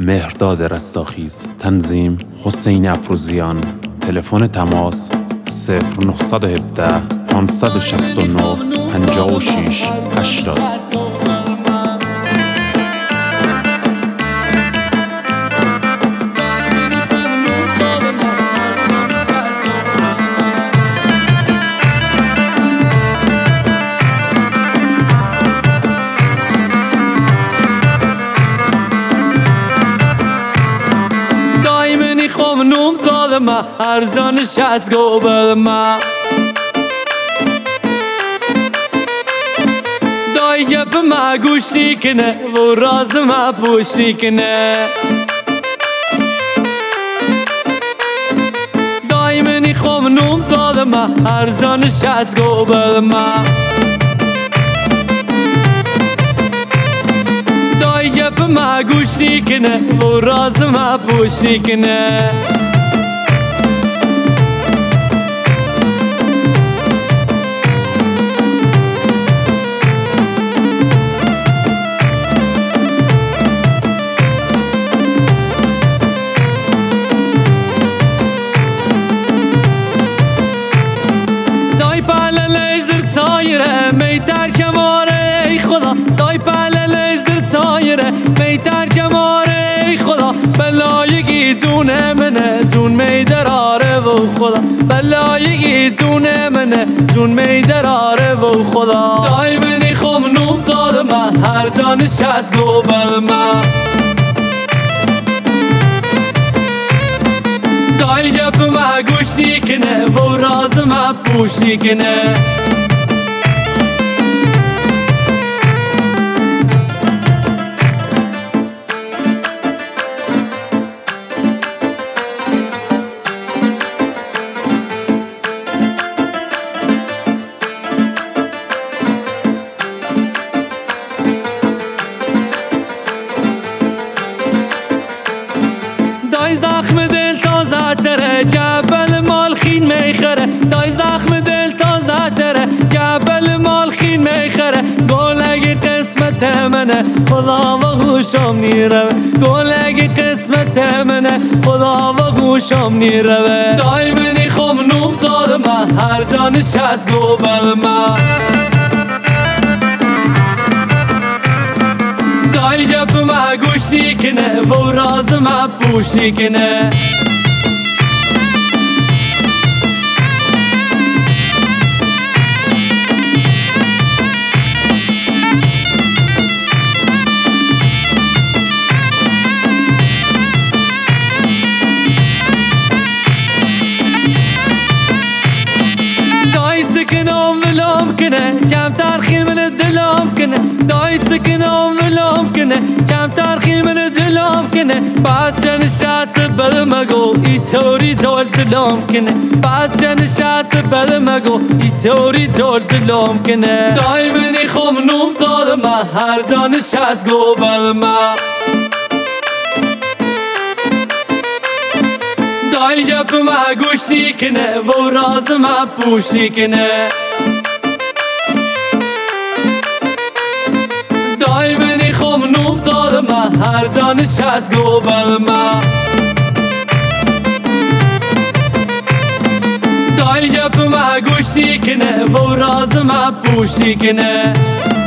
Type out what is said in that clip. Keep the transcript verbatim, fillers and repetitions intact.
مهرداد رستاخیز. تنظیم حسین افروزیان. تلفن تماس صفر نه یک هفت پانصد و شصت و نه پنجاه و شش هشتاد. نوم سالما هر جانش از گوبر ما دای گپ ما گوش نیکنه و راز ما پوش نیکنه دای منی خوم نوم سالما هر جانش از گوبر ما دای گپ ما گوش نیکنه و راز ما پوش نیکنه دای پاله لیزر تایره میتر کماره ای خدا دای پاله لیزر تایره میتر کماره ای خدا بلایگی جونه منه جون میدراره و خدا بلایگی جونه منه جون میدراره و خدا دای منی خوم نوم سالما هر جانش از گوبر ما دای گپ ما گوش نیکنه و راز ما پوش نیکنه دای زخم دل تازه تره جبل مال خین میخره دای زخم دل تازه تره جبل مال خین میخره گلگ قسمت منه خدا و خوشم نیره گلگ قسمت منه خدا و خوشم نیره دای منی خوم نوم سالما هر جانش از گوبر ما دای گپ ما گوش نیکنه و راز ما پوش نیکنه دای سکنم ولام کنه کم ترخی من دلام کنه دای سکنم ولام کنه کم ترخی من دلام کنه باز جنش از بر مگو ای توری جول جلام کنه باز جنش از بر مگو ای توری جول جلام کنه دای منی خوم نوم سالما هر جانش از گوبر ما دای گپ ما گوش نیکنه و راز ما پوش نیکنه دای منی خوم نوم سالما هر جانش از گوبر ما دای گپ ما گوش نیکنه و راز ما پوش نیکنه